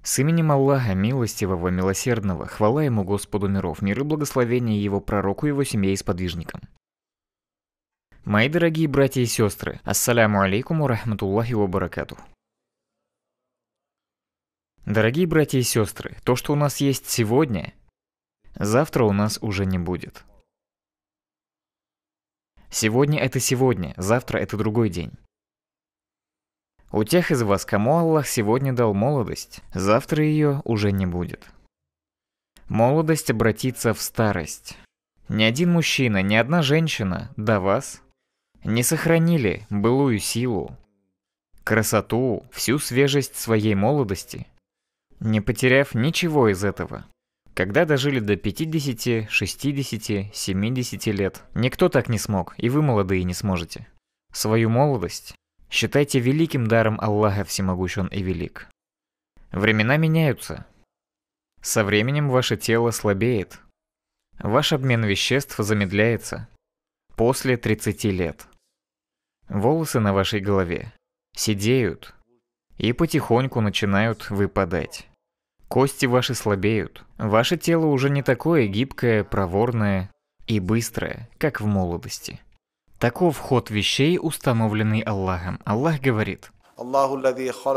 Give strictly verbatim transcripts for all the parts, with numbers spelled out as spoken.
С именем Аллаха, милостивого, милосердного, хвала Ему Господу миров, мир и благословение Его пророку и Его семье и сподвижникам. Мои дорогие братья и сестры, ассаляму алейкум ва рахматуллахи ва баракатух. Дорогие братья и сестры, то, что у нас есть сегодня, завтра у нас уже не будет. Сегодня это сегодня, завтра это другой день. У тех из вас, кому Аллах сегодня дал молодость, завтра ее уже не будет. Молодость обратится в старость. Ни один мужчина, ни одна женщина до вас не сохранили былую силу, красоту, всю свежесть своей молодости, не потеряв ничего из этого. Когда дожили до пятидесяти, шестидесяти, семидесяти лет, никто так не смог, и вы, молодые, не сможете. Свою молодость считайте великим даром Аллаха Всемогущ Он и Велик. Времена меняются. Со временем ваше тело слабеет. Ваш обмен веществ замедляется. После тридцати лет. Волосы на вашей голове седеют и потихоньку начинают выпадать. Кости ваши слабеют. Ваше тело уже не такое гибкое, проворное и быстрое, как в молодости. Таков ход вещей, установленный Аллахом. Аллах говорит: Аллах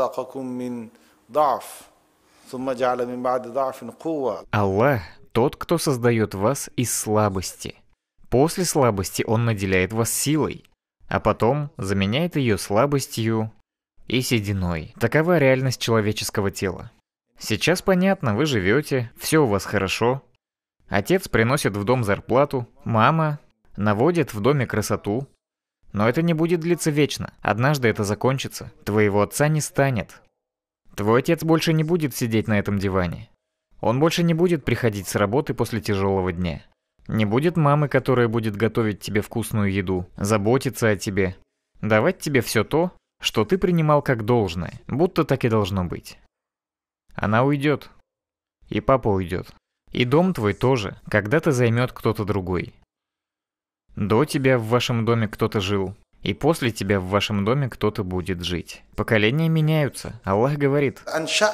– тот, кто создает вас из слабости. После слабости Он наделяет вас силой, а потом заменяет ее слабостью и сединой. Такова реальность человеческого тела. Сейчас понятно, вы живете, все у вас хорошо. Отец приносит в дом зарплату, мама наводит в доме красоту. Но это не будет длиться вечно. Однажды это закончится. Твоего отца не станет. Твой отец больше не будет сидеть на этом диване. Он больше не будет приходить с работы после тяжелого дня. Не будет мамы, которая будет готовить тебе вкусную еду, заботиться о тебе, давать тебе все то, что ты принимал как должное, будто так и должно быть. Она уйдет. И папа уйдет. И дом твой тоже когда-то займет кто-то другой. До тебя в вашем доме кто-то жил, и после тебя в вашем доме кто-то будет жить. Поколения меняются. Аллах говорит: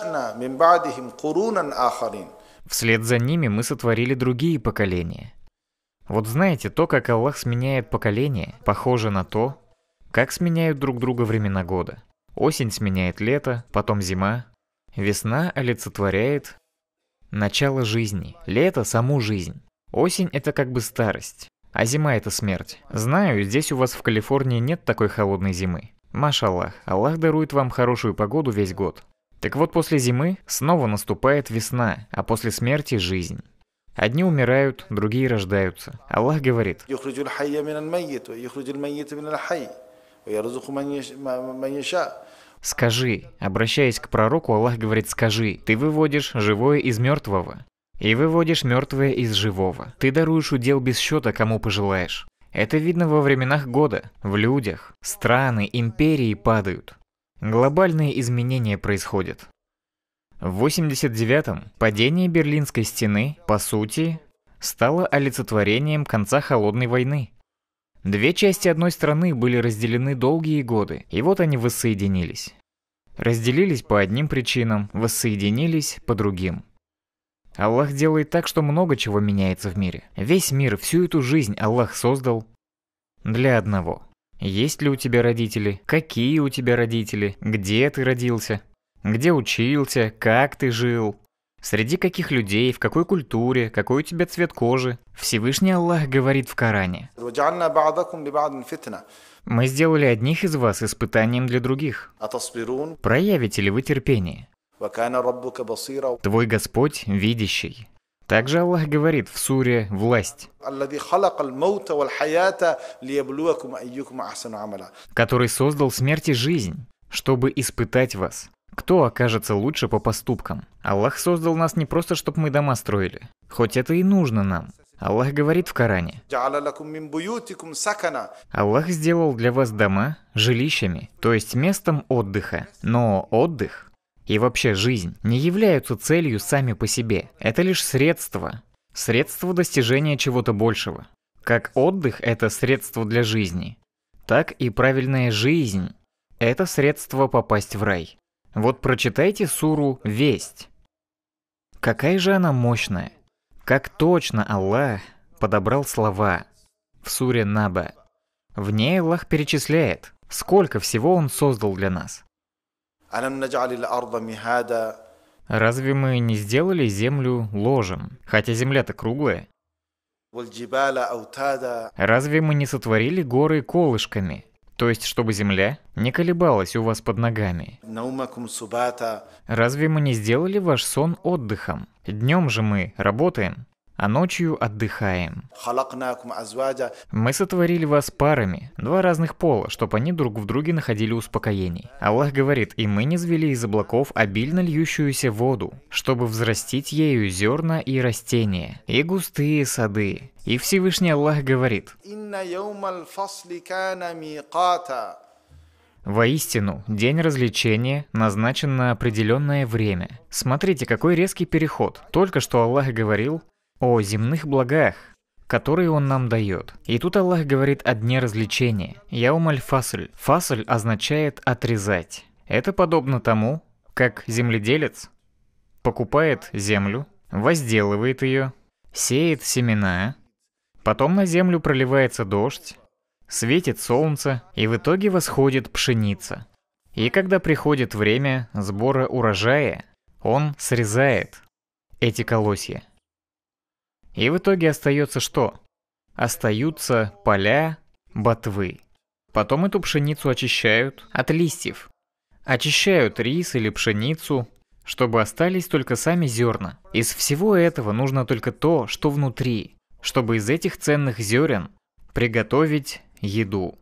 вслед за ними мы сотворили другие поколения. Вот знаете, то, как Аллах сменяет поколения, похоже на то, как сменяют друг друга времена года. Осень сменяет лето, потом зима. Весна олицетворяет начало жизни, лето – саму жизнь. Осень – это как бы старость, а зима – это смерть. Знаю, здесь у вас в Калифорнии нет такой холодной зимы. Машаллах, Аллах дарует вам хорошую погоду весь год. Так вот, после зимы снова наступает весна, а после смерти – жизнь. Одни умирают, другие рождаются. Аллах говорит: скажи, обращаясь к пророку, Аллах говорит: скажи, ты выводишь живое из мертвого, и выводишь мертвое из живого. Ты даруешь удел без счета, кому пожелаешь. Это видно во временах года, в людях. Страны, империи падают. Глобальные изменения происходят. В восемьдесят девятом падение Берлинской стены, по сути, стало олицетворением конца холодной войны. Две части одной страны были разделены долгие годы, и вот они воссоединились. Разделились по одним причинам, воссоединились по другим. Аллах делает так, что много чего меняется в мире. Весь мир, всю эту жизнь Аллах создал для одного. Есть ли у тебя родители? Какие у тебя родители? Где ты родился? Где учился? Как ты жил? Среди каких людей, в какой культуре, какой у тебя цвет кожи? Всевышний Аллах говорит в Коране: мы сделали одних из вас испытанием для других. Проявите ли вы терпение? Твой Господь видящий. Также Аллах говорит в суре «Власть», который создал смерть и жизнь, чтобы испытать вас. Кто окажется лучше по поступкам? Аллах создал нас не просто, чтобы мы дома строили, хоть это и нужно нам. Аллах говорит в Коране: Аллах сделал для вас дома жилищами, то есть местом отдыха. Но отдых и вообще жизнь не являются целью сами по себе. Это лишь средство. Средство достижения чего-то большего. Как отдых – это средство для жизни, так и правильная жизнь – это средство попасть в рай. Вот прочитайте суру «Весть». Какая же она мощная. Как точно Аллах подобрал слова в суре Наба. В ней Аллах перечисляет, сколько всего Он создал для нас. Разве мы не сделали землю ложем, хотя земля-то круглая? Разве мы не сотворили горы колышками, то есть чтобы земля не колебалась у вас под ногами? Разве мы не сделали ваш сон отдыхом? Днем же мы работаем, а ночью отдыхаем. Мы сотворили вас парами, два разных пола, чтобы они друг в друге находили успокоение. Аллах говорит, и мы низвели из облаков обильно льющуюся воду, чтобы взрастить ею зерна и растения, и густые сады. И Всевышний Аллах говорит, воистину, день развлечения назначен на определенное время. Смотрите, какой резкий переход. Только что Аллах говорил о земных благах, которые Он нам дает. И тут Аллах говорит о дне развлечения. Яум аль-фасль. Фасль означает отрезать. Это подобно тому, как земледелец покупает землю, возделывает ее, сеет семена, потом на землю проливается дождь, светит солнце, и в итоге восходит пшеница. И когда приходит время сбора урожая, он срезает эти колосья. И в итоге остается что? Остаются поля ботвы. Потом эту пшеницу очищают от листьев. Очищают рис или пшеницу, чтобы остались только сами зерна. Из всего этого нужно только то, что внутри, чтобы из этих ценных зерен приготовить еду.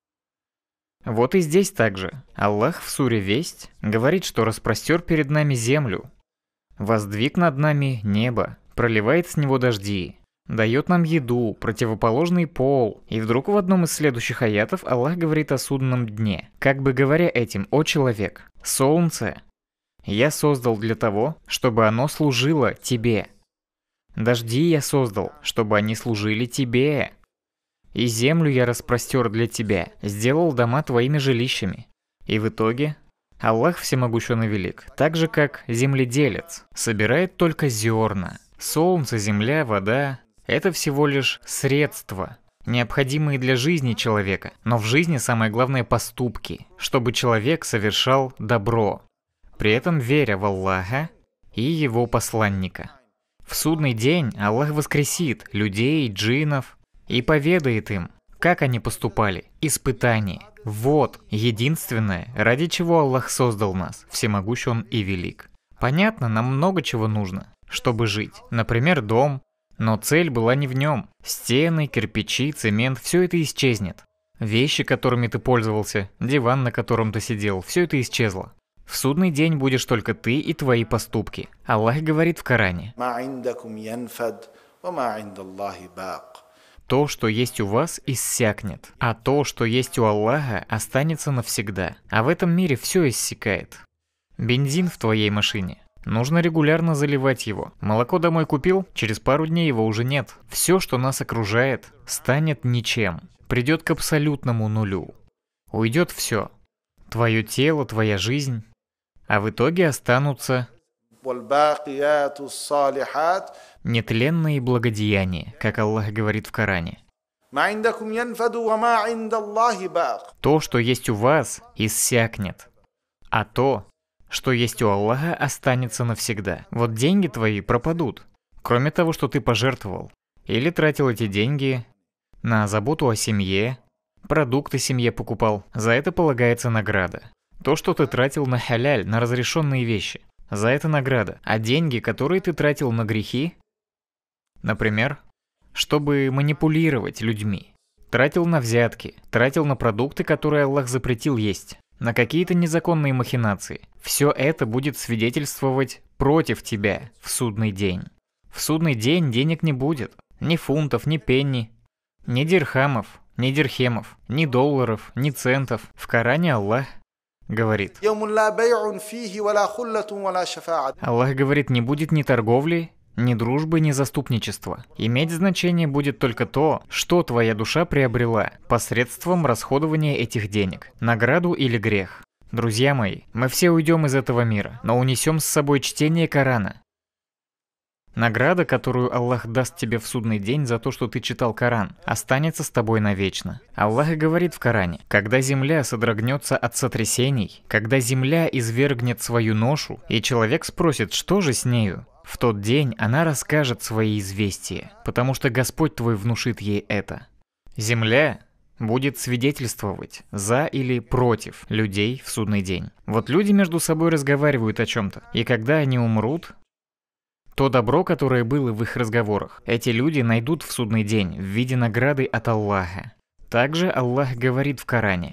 Вот и здесь также Аллах в суре «Весть» говорит, что распростер перед нами землю, воздвиг над нами небо, проливает с него дожди, дает нам еду, противоположный пол. И вдруг в одном из следующих аятов Аллах говорит о судном дне, как бы говоря этим: «О человек, солнце я создал для того, чтобы оно служило тебе. Дожди я создал, чтобы они служили тебе. И землю я распростер для тебя, сделал дома твоими жилищами». И в итоге Аллах всемогущен и велик, так же как земледелец собирает только зерна. Солнце, земля, вода – это всего лишь средства, необходимые для жизни человека. Но в жизни самое главное – поступки, чтобы человек совершал добро, при этом веря в Аллаха и Его посланника. В судный день Аллах воскресит людей, джиннов и поведает им, как они поступали. Испытание. Вот единственное, ради чего Аллах создал нас, всемогущен и велик. Понятно, нам много чего нужно, чтобы жить. Например, дом. Но цель была не в нем. Стены, кирпичи, цемент – все это исчезнет. Вещи, которыми ты пользовался, диван, на котором ты сидел – все это исчезло. В судный день будешь только ты и твои поступки. Аллах говорит в Коране: то, что есть у вас, иссякнет, а то, что есть у Аллаха, останется навсегда. А в этом мире все иссякает. Бензин в твоей машине. Нужно регулярно заливать его. Молоко домой купил, через пару дней его уже нет. Все, что нас окружает, станет ничем. Придет к абсолютному нулю. Уйдет все. Твое тело, твоя жизнь. А в итоге останутся нетленные благодеяния, как Аллах говорит в Коране. То, что есть у вас, иссякнет. А то, что есть у Аллаха, останется навсегда. Вот деньги твои пропадут. Кроме того, что ты пожертвовал. Или тратил эти деньги на заботу о семье, продукты семье покупал. За это полагается награда. То, что ты тратил на халяль, на разрешенные вещи. За это награда. А деньги, которые ты тратил на грехи, например, чтобы манипулировать людьми, тратил на взятки, тратил на продукты, которые Аллах запретил есть, на какие-то незаконные махинации. Все это будет свидетельствовать против тебя в судный день. В судный день денег не будет. Ни фунтов, ни пенни, ни дирхамов, ни дирхемов, ни долларов, ни центов. В Коране Аллах говорит: Аллах говорит, не будет ни торговли, ни дружбы, ни заступничества. Иметь значение будет только то, что твоя душа приобрела посредством расходования этих денег, награду или грех. Друзья мои, мы все уйдем из этого мира, но унесем с собой чтение Корана. Награда, которую Аллах даст тебе в судный день за то, что ты читал Коран, останется с тобой навечно. Аллах говорит в Коране: когда земля содрогнется от сотрясений, когда земля извергнет свою ношу, и человек спросит, что же с нею, в тот день она расскажет свои известия, потому что Господь твой внушит ей это. Земля будет свидетельствовать за или против людей в судный день. Вот люди между собой разговаривают о чем-то, и когда они умрут, то добро, которое было в их разговорах, эти люди найдут в судный день в виде награды от Аллаха. Также Аллах говорит в Коране: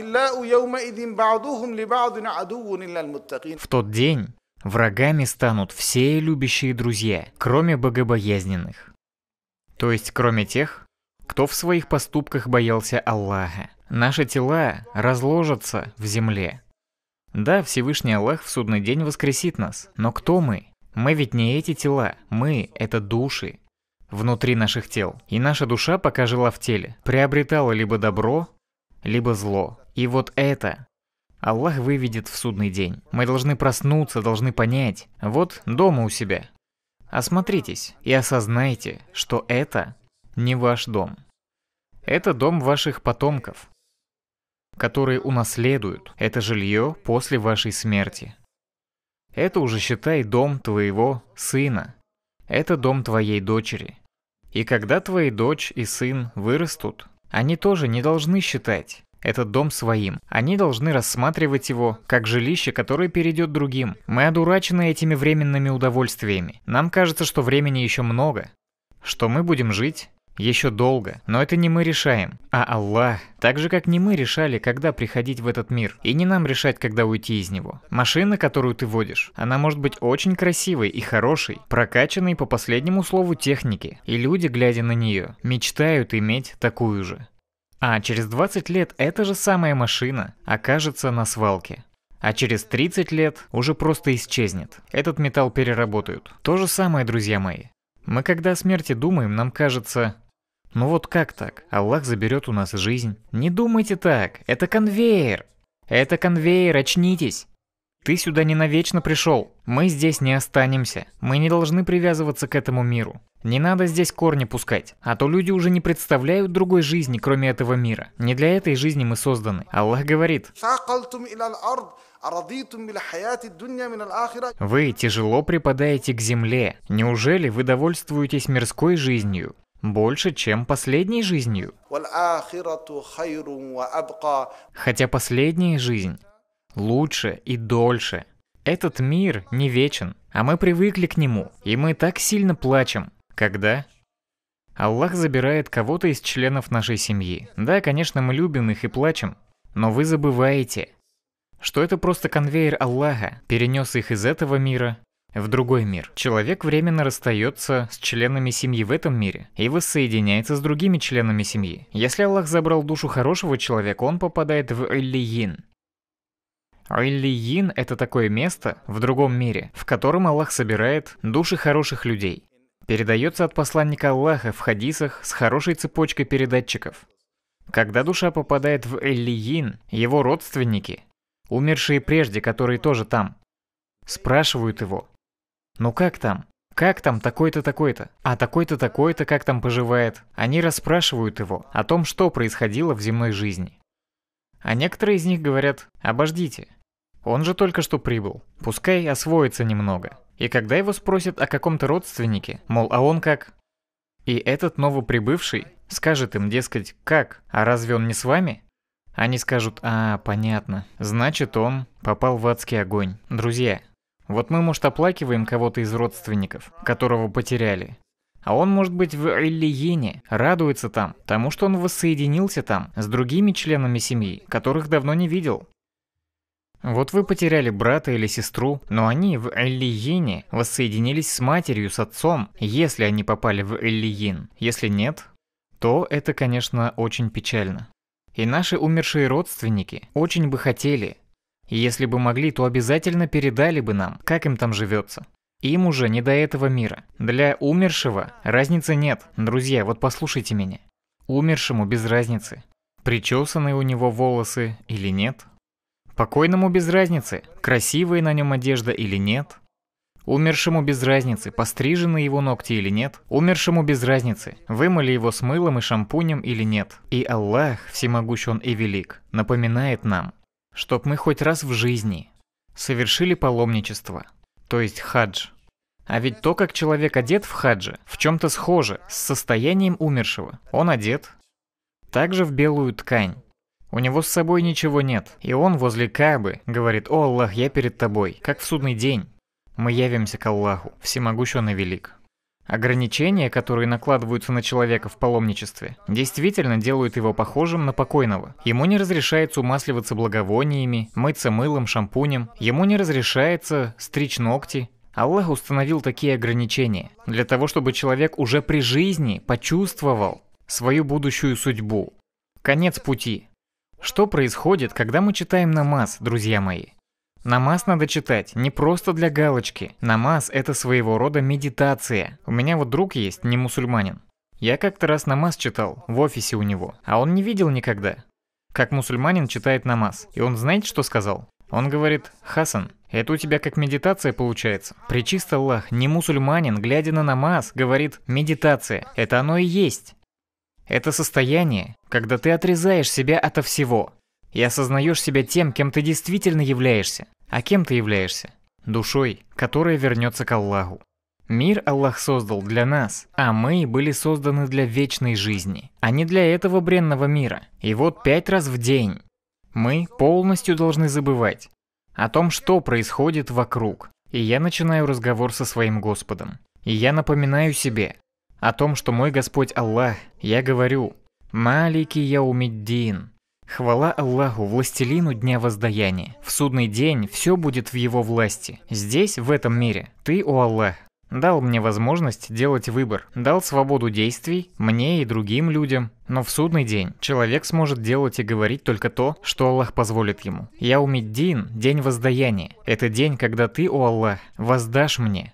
в тот день врагами станут все любящие друзья, кроме богобоязненных. То есть кроме тех, кто в своих поступках боялся Аллаха. Наши тела разложатся в земле. Да, Всевышний Аллах в судный день воскресит нас, но кто мы? Мы ведь не эти тела, мы — это души внутри наших тел. И наша душа, пока жила в теле, приобретала либо добро, либо зло. И вот это Аллах выведет в судный день. Мы должны проснуться, должны понять. Вот дома у себя. Осмотритесь и осознайте, что это не ваш дом. Это дом ваших потомков, которые унаследуют это жилье после вашей смерти. Это уже, считай, дом твоего сына. Это дом твоей дочери. И когда твои дочь и сын вырастут, они тоже не должны считать этот дом своим. Они должны рассматривать его как жилище, которое перейдет другим. Мы одурачены этими временными удовольствиями. Нам кажется, что времени еще много, что мы будем жить еще долго, но это не мы решаем, а Аллах. Так же, как не мы решали, когда приходить в этот мир, и не нам решать, когда уйти из него. Машина, которую ты водишь, она может быть очень красивой и хорошей, прокачанной по последнему слову техники, и люди, глядя на нее, мечтают иметь такую же. А через двадцать лет эта же самая машина окажется на свалке. А через тридцать лет уже просто исчезнет. Этот металл переработают. То же самое, друзья мои. Мы когда о смерти думаем, нам кажется: ну вот как так? Аллах заберет у нас жизнь. Не думайте так, это конвейер. Это конвейер, очнитесь. Ты сюда не навечно пришел. Мы здесь не останемся. Мы не должны привязываться к этому миру. Не надо здесь корни пускать, а то люди уже не представляют другой жизни, кроме этого мира. Не для этой жизни мы созданы. Аллах говорит: вы тяжело припадаете к земле. Неужели вы довольствуетесь мирской жизнью больше, чем последней жизнью? Хотя последняя жизнь лучше и дольше. Этот мир не вечен, а мы привыкли к нему, и мы так сильно плачем, когда Аллах забирает кого-то из членов нашей семьи. Да, конечно, мы любим их и плачем, но вы забываете, что это просто конвейер Аллаха перенес их из этого мира в другой мир. Человек временно расстается с членами семьи в этом мире и воссоединяется с другими членами семьи. Если Аллах забрал душу хорошего человека, он попадает в Иллиин. Иллиин — это такое место в другом мире, в котором Аллах собирает души хороших людей. Передается от посланника Аллаха в хадисах с хорошей цепочкой передатчиков. Когда душа попадает в Иллиин, его родственники, умершие прежде, которые тоже там, спрашивают его: ну как там? Как там такой-то такой-то? А такой-то такой-то как там поживает? Они расспрашивают его о том, что происходило в земной жизни. А некоторые из них говорят: обождите, он же только что прибыл, пускай освоится немного. И когда его спросят о каком-то родственнике, мол, а он как? И этот новоприбывший скажет им, дескать, как? А разве он не с вами? Они скажут: а, понятно, значит, он попал в адский огонь. Друзья, вот мы, может, оплакиваем кого-то из родственников, которого потеряли, а он, может быть, в Иллиине, радуется там, тому, что он воссоединился там с другими членами семьи, которых давно не видел. Вот вы потеряли брата или сестру, но они в Иллиине воссоединились с матерью, с отцом, если они попали в Иллиин. Если нет, то это, конечно, очень печально. И наши умершие родственники очень бы хотели, и если бы могли, то обязательно передали бы нам, как им там живется. Им уже не до этого мира. Для умершего разницы нет. Друзья, вот послушайте меня. Умершему без разницы, причесаны у него волосы или нет, Покойному без разницы, красивая на нем одежда или нет. Умершему без разницы, пострижены его ногти или нет. Умершему без разницы, вымыли его с мылом и шампунем или нет. И Аллах, всемогущ Он и велик, напоминает нам, чтоб мы хоть раз в жизни совершили паломничество, то есть хадж. А ведь то, как человек одет в хадже, в чем-то схоже с состоянием умершего. Он одет также в белую ткань. У него с собой ничего нет, и он возле Каабы говорит: «О Аллах, я перед тобой, как в судный день». Мы явимся к Аллаху, всемогущ Он и велик. Ограничения, которые накладываются на человека в паломничестве, действительно делают его похожим на покойного. Ему не разрешается умасливаться благовониями, мыться мылом, шампунем, ему не разрешается стричь ногти. Аллах установил такие ограничения для того, чтобы человек уже при жизни почувствовал свою будущую судьбу, конец пути. Что происходит, когда мы читаем намаз, друзья мои? Намаз надо читать не просто для галочки. Намаз – это своего рода медитация. У меня вот друг есть, не мусульманин. Я как-то раз намаз читал в офисе у него, а он не видел никогда, как мусульманин читает намаз. И он знаете, что сказал? Он говорит: «Хасан, это у тебя как медитация получается». Пречист Аллах, не мусульманин, глядя на намаз, говорит: медитация. Это оно и есть. Это состояние, когда ты отрезаешь себя ото всего и осознаешь себя тем, кем ты действительно являешься. А кем ты являешься? Душой, которая вернется к Аллаху. Мир Аллах создал для нас, а мы были созданы для вечной жизни, а не для этого бренного мира. И вот пять раз в день мы полностью должны забывать о том, что происходит вокруг. И я начинаю разговор со своим Господом. И я напоминаю себе о том, что мой Господь Аллах, я говорю: «Малики яумиддин». Хвала Аллаху, властелину дня воздаяния. В судный день все будет в его власти. Здесь, в этом мире, ты, о Аллах, дал мне возможность делать выбор, дал свободу действий мне и другим людям. Но в судный день человек сможет делать и говорить только то, что Аллах позволит ему. Яумиддин, день воздаяния. Это день, когда ты, о Аллах, воздашь мне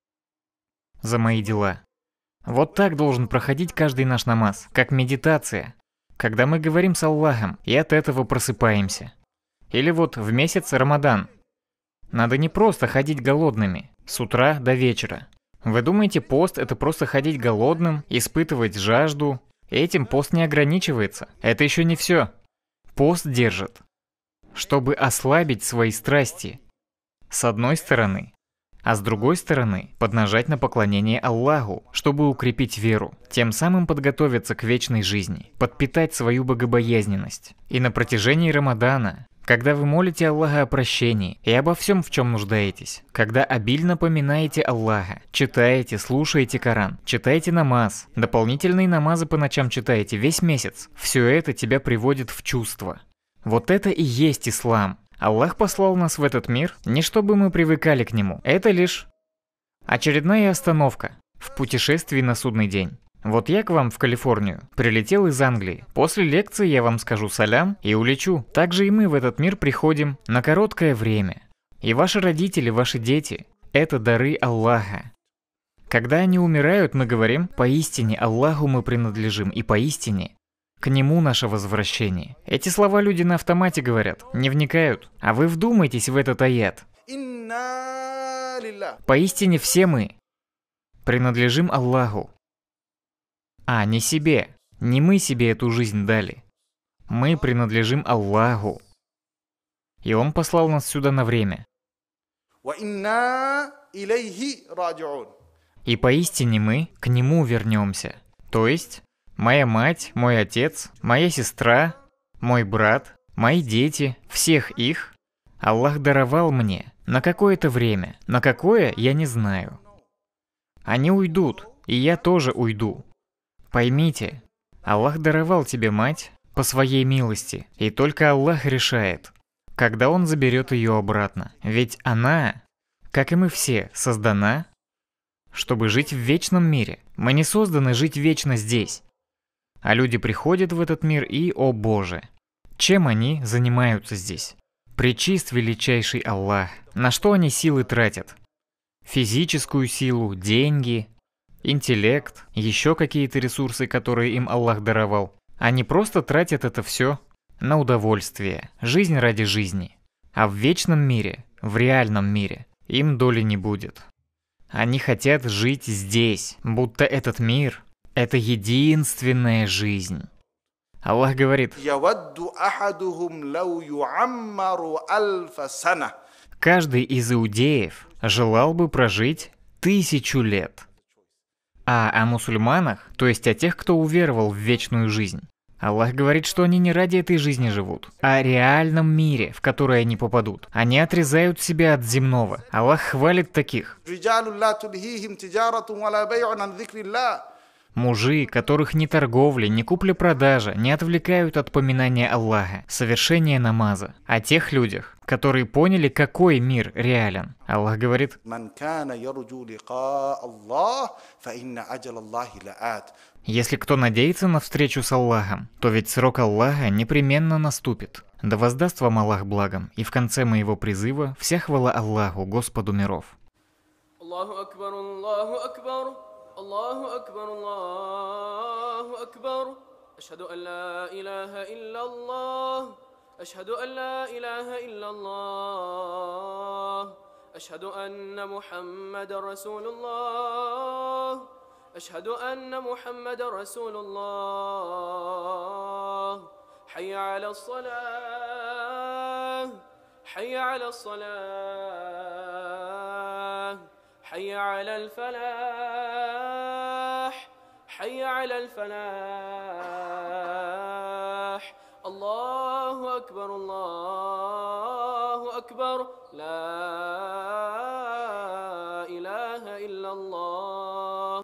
за мои дела. Вот так должен проходить каждый наш намаз, как медитация. Когда мы говорим с Аллахом и от этого просыпаемся. Или вот в месяц Рамадан. Надо не просто ходить голодными с утра до вечера. Вы думаете, пост – это просто ходить голодным, испытывать жажду? Этим пост не ограничивается. Это еще не все. Пост держит, чтобы ослабить свои страсти. С одной стороны. А с другой стороны, поднажать на поклонение Аллаху, чтобы укрепить веру, тем самым подготовиться к вечной жизни, подпитать свою богобоязненность. И на протяжении Рамадана, когда вы молите Аллаха о прощении и обо всем, в чем нуждаетесь, когда обильно поминаете Аллаха, читаете, слушаете Коран, читаете намаз, дополнительные намазы по ночам читаете весь месяц, все это тебя приводит в чувство. Вот это и есть ислам. Аллах послал нас в этот мир не чтобы мы привыкали к нему, это лишь очередная остановка в путешествии на судный день. Вот я к вам в Калифорнию прилетел из Англии. После лекции я вам скажу салям и улечу. Также и мы в этот мир приходим на короткое время. И ваши родители, ваши дети – это дары Аллаха. Когда они умирают, мы говорим: поистине Аллаху мы принадлежим, и поистине к Нему наше возвращение. Эти слова люди на автомате говорят, не вникают. А вы вдумайтесь в этот аят. Поистине все мы принадлежим Аллаху. А не себе. Не мы себе эту жизнь дали. Мы принадлежим Аллаху. И Он послал нас сюда на время. И поистине мы к Нему вернемся. То есть моя мать, мой отец, моя сестра, мой брат, мои дети, всех их Аллах даровал мне на какое-то время. На какое, я не знаю. Они уйдут, и я тоже уйду. Поймите, Аллах даровал тебе мать по своей милости, и только Аллах решает, когда Он заберет ее обратно. Ведь она, как и мы все, создана, чтобы жить в вечном мире. Мы не созданы жить вечно здесь. А люди приходят в этот мир и, о Боже, чем они занимаются здесь? Пречист величайший Аллах. На что они силы тратят? Физическую силу, деньги, интеллект, еще какие-то ресурсы, которые им Аллах даровал. Они просто тратят это все на удовольствие, жизнь ради жизни. А в вечном мире, в реальном мире, им доли не будет. Они хотят жить здесь, будто этот мир – это единственная жизнь. Аллах говорит: каждый из иудеев желал бы прожить тысячу лет. А о мусульманах, то есть о тех, кто уверовал в вечную жизнь, Аллах говорит, что они не ради этой жизни живут, а о реальном мире, в который они попадут. Они отрезают себя от земного. Аллах хвалит таких. Мужи, которых ни торговля, ни купля-продажа не отвлекают от поминания Аллаха, совершения намаза. О тех людях, которые поняли, какой мир реален. Аллах говорит: если кто надеется на встречу с Аллахом, то ведь срок Аллаха непременно наступит. Да воздаст вам Аллах благом, и в конце моего призыва вся хвала Аллаху, Господу миров. Аллаху акбар, Аллаху акбар. الله أكبر الله أكبر أشهد أن لا إله إلا الله أشهد أن لا إله إلا الله أشهد أن محمد رسول الله أشهد أن محمد رسول الله حي على الصلاة حي على الصلاة حي على الفلاح حي على الفلاح الله أكبر الله أكبر لا إله إلا الله.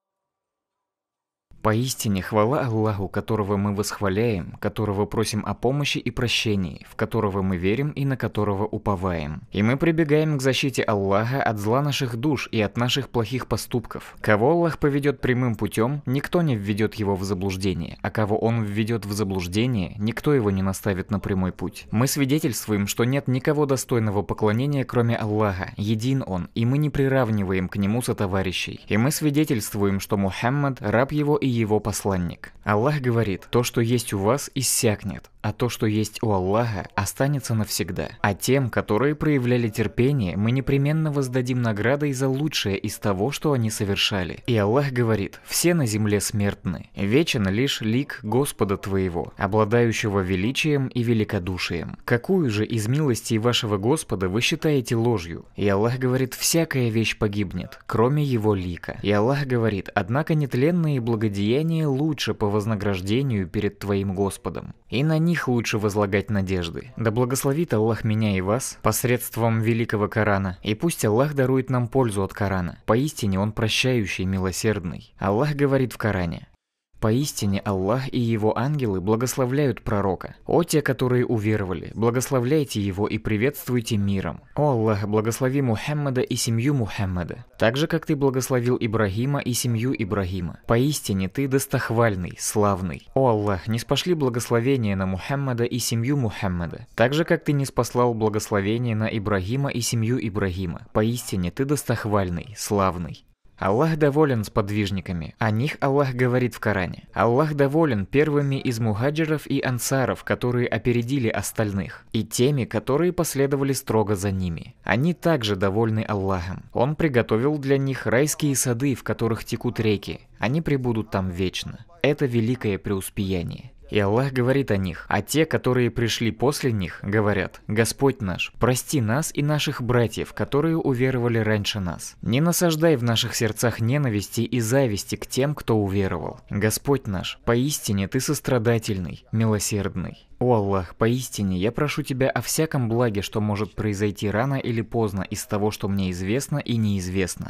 Поистине, хвала Аллаху, которого мы восхваляем, которого просим о помощи и прощении, в которого мы верим и на которого уповаем. И мы прибегаем к защите Аллаха от зла наших душ и от наших плохих поступков. Кого Аллах поведет прямым путем, никто не введет его в заблуждение, а кого Он введет в заблуждение, никто его не наставит на прямой путь. Мы свидетельствуем, что нет никого достойного поклонения, кроме Аллаха, един Он, и мы не приравниваем к Нему сотоварищей. И мы свидетельствуем, что Мухаммад – раб Его и Его посланник. Аллах говорит: то, что есть у вас, иссякнет, а то, что есть у Аллаха, останется навсегда. А тем, которые проявляли терпение, мы непременно воздадим наградой за лучшее из того, что они совершали. И Аллах говорит: все на земле смертны, вечен лишь лик Господа твоего, обладающего величием и великодушием. Какую же из милостей вашего Господа вы считаете ложью? И Аллах говорит: всякая вещь погибнет, кроме его лика. И Аллах говорит: однако нетленные благодеяния лучше по вознаграждению перед твоим Господом, и на них лучше возлагать надежды. Да благословит Аллах меня и вас посредством великого Корана, и пусть Аллах дарует нам пользу от Корана. Поистине Он прощающий, милосердный. Аллах говорит в Коране: поистине Аллах и Его ангелы благословляют пророка. О те, которые уверовали, благословляйте его и приветствуйте миром. О Аллах, благослови Мухаммада и семью Мухаммада, так же, как Ты благословил Ибрагима и семью Ибрагима. Поистине Ты достохвальный, славный. О Аллах, ниспошли благословение на Мухаммада и семью Мухаммада, так же, как Ты ниспослал благословение на Ибрагима и семью Ибрагима. Поистине Ты достохвальный, славный. Аллах доволен сподвижниками. О них Аллах говорит в Коране: Аллах доволен первыми из мухаджиров и ансаров, которые опередили остальных, и теми, которые последовали строго за ними. Они также довольны Аллахом. Он приготовил для них райские сады, в которых текут реки. Они пребудут там вечно. Это великое преуспеяние. И Аллах говорит о них, а те, которые пришли после них, говорят: Господь наш, прости нас и наших братьев, которые уверовали раньше нас. Не насаждай в наших сердцах ненависти и зависти к тем, кто уверовал. Господь наш, поистине Ты сострадательный, милосердный. О Аллах, поистине я прошу Тебя о всяком благе, что может произойти рано или поздно из того, что мне известно и неизвестно.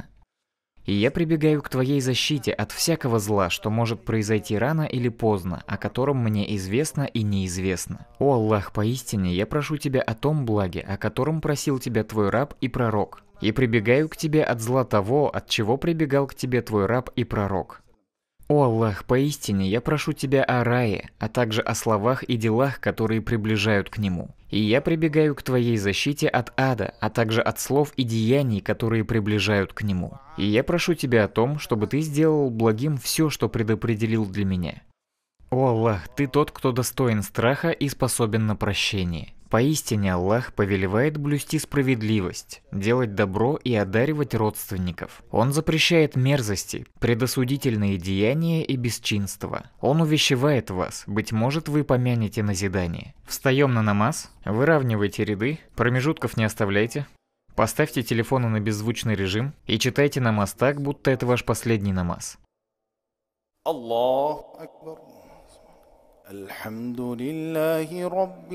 И я прибегаю к Твоей защите от всякого зла, что может произойти рано или поздно, о котором мне известно и неизвестно. О Аллах, поистине я прошу Тебя о том благе, о котором просил Тебя Твой раб и пророк. И прибегаю к Тебе от зла того, от чего прибегал к Тебе Твой раб и пророк. О Аллах, поистине я прошу Тебя о рае, а также о словах и делах, которые приближают к нему. И я прибегаю к Твоей защите от ада, а также от слов и деяний, которые приближают к нему. И я прошу Тебя о том, чтобы Ты сделал благим все, что предопределил для меня. О Аллах, Ты тот, кто достоин страха и способен на прощение. Поистине Аллах повелевает блюсти справедливость, делать добро и одаривать родственников. Он запрещает мерзости, предосудительные деяния и бесчинства. Он увещевает вас, быть может, вы помянете назидание. Встаем на намаз, выравнивайте ряды, промежутков не оставляйте, поставьте телефоны на беззвучный режим и читайте намаз так, будто это ваш последний намаз. Аллаху Акбар. الحمد لله رب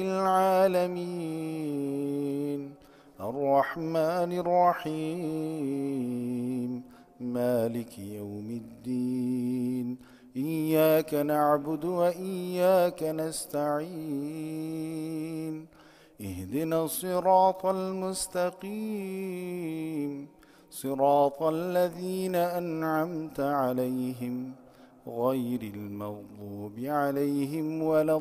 العالمين الرحمن الرحيم مالك يوم الدين إياك نعبد وإياك نستعين اهدنا الصراط المستقيم صراط الذين أنعمت عليهم غير المغضوب عليهم ولا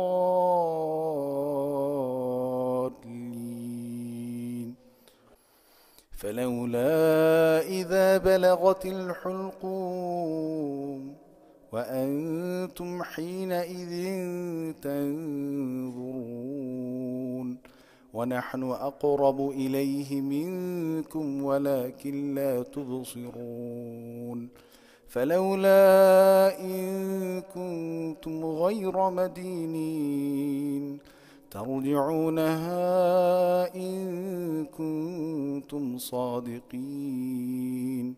الضالين فلولا إذا بلغت الحلقوم وأنتم حينئذ تنظرون ونحن أقرب إليه منكم ولكن لا تبصرون فلولا إن كنتم غير مدينين ترجعونها إن كنتم صادقين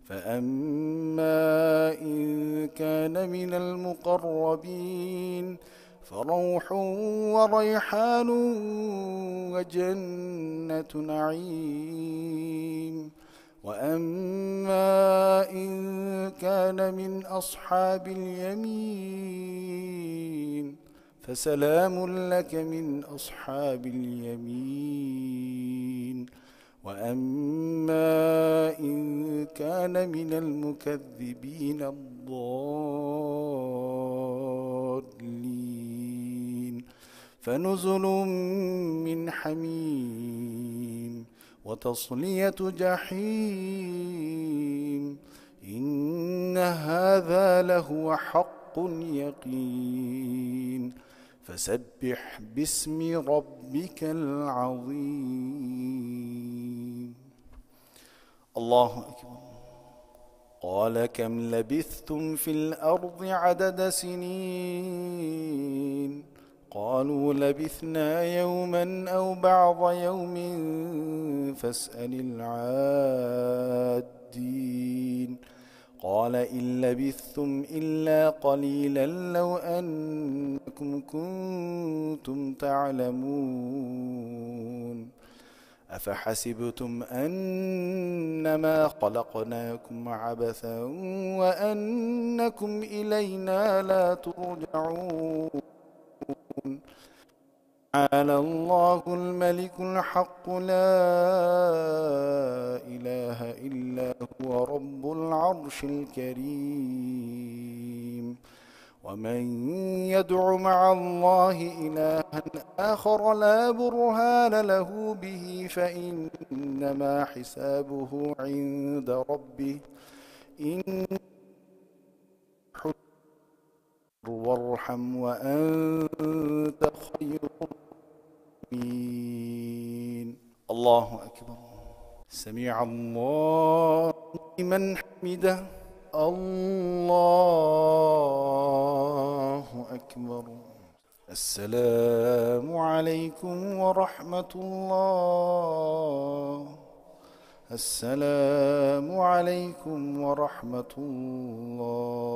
فأما إن كان من المقربين فروح وريحان وجنة نعيم وأما إن كان من أصحاب اليمين فسلام لك من أصحاب اليمين وأما إن كان من المكذبين الضالين فنزل من حميم وتصلية جحيم إن هذا لهو حق يقين فسبح باسم ربك العظيم الله أكبر قال كم لبثتم في الأرض عدد سنين قالوا لبثنا يوما أو بعض يوم فاسأل العادين قال إن لبثتم إلا قليلا لو أنكم كنتم تعلمون أفحسبتم أنما خلقناكم عبثا وأنكم إلينا لا ترجعون تعالى الله الملك الحق لا إله إلا هو رب العرش الكريم ومن يدع مع الله إلها آخر لا برهان له به فإنما حسابه عند ربه إن وارحم وأنت خير الراحمين الله أكبر سمع الله لمن حمده الله أكبر السلام عليكم ورحمة الله السلام عليكم ورحمة الله